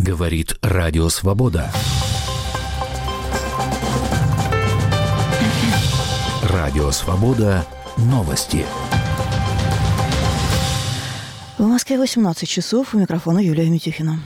Говорит Радио Свобода. Радио Свобода. Новости. В Москве 18 часов. У микрофона Юлия Митюхина.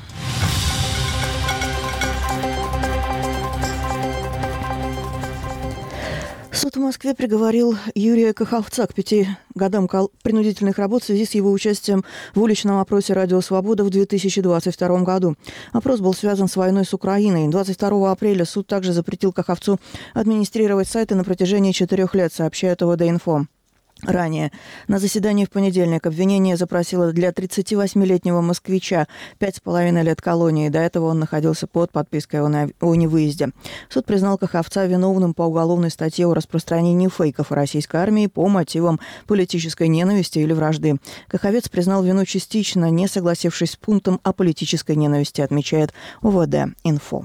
Суд в Москве приговорил Юрия Каховца к 5 годам принудительных работ в связи с его участием в уличном опросе «Радио Свобода» в 2022 году. Опрос был связан с войной с Украиной. 22 апреля суд также запретил Каховцу администрировать сайты на протяжении 4 лет, сообщает ОВД-Инфо. Ранее на заседании в понедельник обвинение запросило для 38-летнего москвича 5,5 лет колонии. До этого он находился под подпиской о невыезде. Суд признал Каховца виновным по уголовной статье о распространении фейков о российской армии по мотивам политической ненависти или вражды. Каховец признал вину частично, не согласившись с пунктом о политической ненависти, отмечает ОВД-Инфо.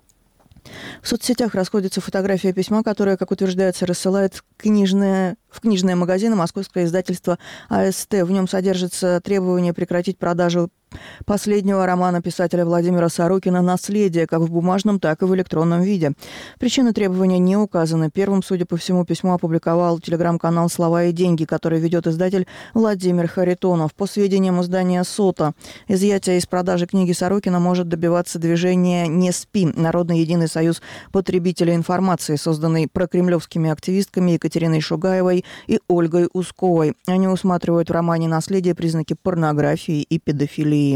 В соцсетях расходится фотография письма, которое, как утверждается, рассылает в книжные магазины московское издательство АСТ. В нем содержится требование прекратить продажу последнего романа писателя Владимира Сорокина «Наследие» как в бумажном, так и в электронном виде. Причины требования не указаны. Первым, судя по всему, письмо опубликовал телеграм-канал «Слова и деньги», который ведет издатель Владимир Харитонов. По сведениям издания «Сота», изъятие из продажи книги Сорокина может добиваться движения «Не спи» – Народный единый союз потребителей информации, созданный прокремлевскими активистками Екатериной Шугаевой и Ольгой Усковой. Они усматривают в романе «Наследие» признаки порнографии и педофилии.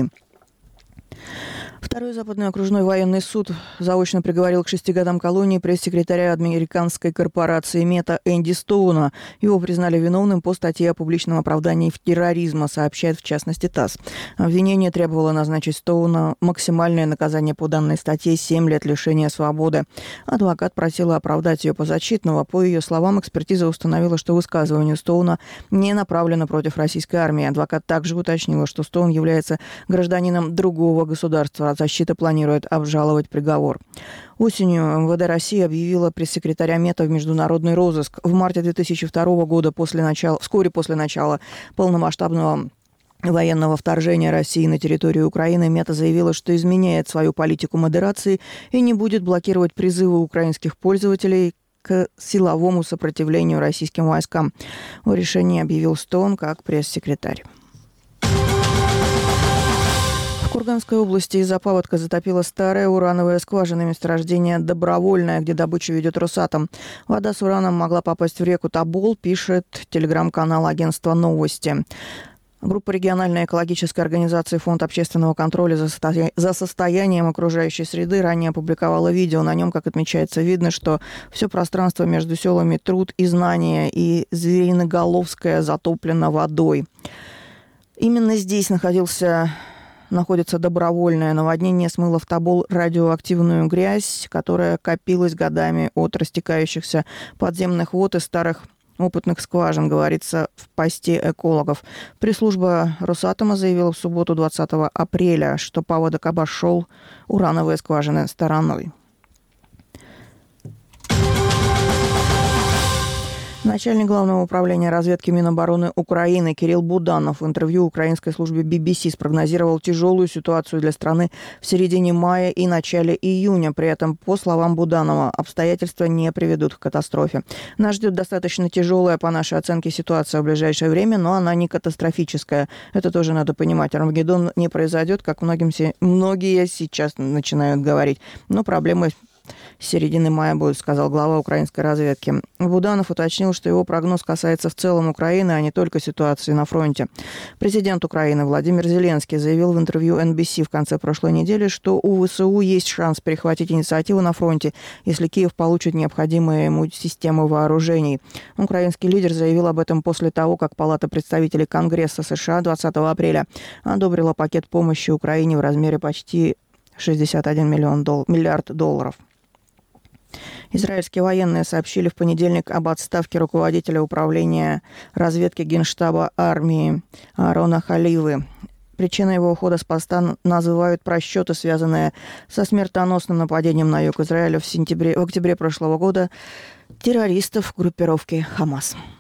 Второй Западный окружной военный суд заочно приговорил к 6 годам колонии пресс-секретаря американской корпорации Мета Энди Стоуна. Его признали виновным по статье о публичном оправдании терроризма, сообщает в частности ТАСС. Обвинение требовало назначить Стоуна максимальное наказание по данной статье – 7 лет лишения свободы. Адвокат просила оправдать ее позащитного. По ее словам, экспертиза установила, что высказывание Стоуна не направлено против российской армии. Адвокат также уточнила, что Стоун является гражданином другого государства. Защита планирует обжаловать приговор. Осенью МВД России объявила пресс-секретаря Мета в международный розыск. В марте 2002 года, вскоре после начала полномасштабного военного вторжения России на территорию Украины, Мета заявила, что изменяет свою политику модерации и не будет блокировать призывы украинских пользователей к силовому сопротивлению российским войскам. О решении объявил Стоун как пресс-секретарь. В Курганской области из-за паводка затопила старая урановая скважина месторождения «Добровольное», где добычу ведет Росатом. Вода с ураном могла попасть в реку Тобол, пишет телеграм-канал агентства «Новости». Группа региональной экологической организации «Фонд общественного контроля за состоянием окружающей среды» ранее опубликовала видео. На нем, как отмечается, видно, что все пространство между селами Труд и Знание и Звериноголовское затоплено водой. Именно здесь находится Добровольное. Наводнение смыло в Тобол радиоактивную грязь, которая копилась годами от растекающихся подземных вод и старых опытных скважин, говорится в посте экологов. Пресс-служба Росатома заявила в субботу 20 апреля, что паводок обошел урановые скважины стороной. Начальник Главного управления разведки Минобороны Украины Кирилл Буданов в интервью украинской службе BBC спрогнозировал тяжелую ситуацию для страны в середине мая и начале июня. При этом, по словам Буданова, обстоятельства не приведут к катастрофе. Нас ждет достаточно тяжелая, по нашей оценке, ситуация в ближайшее время, но она не катастрофическая. Это тоже надо понимать. Армагеддон не произойдет, как многие сейчас начинают говорить. Но проблемы с середины мая будет, сказал глава украинской разведки. Буданов уточнил, что его прогноз касается в целом Украины, а не только ситуации на фронте. Президент Украины Владимир Зеленский заявил в интервью NBC в конце прошлой недели, что у ВСУ есть шанс перехватить инициативу на фронте, если Киев получит необходимые ему системы вооружений. Украинский лидер заявил об этом после того, как Палата представителей Конгресса США 20 апреля одобрила пакет помощи Украине в размере почти 61 миллиард долларов. Израильские военные сообщили в понедельник об отставке руководителя управления разведки Генштаба армии Аарона Халивы. Причиной его ухода с поста называют просчеты, связанные со смертоносным нападением на юг Израиля в октябре прошлого года террористов группировки «Хамас».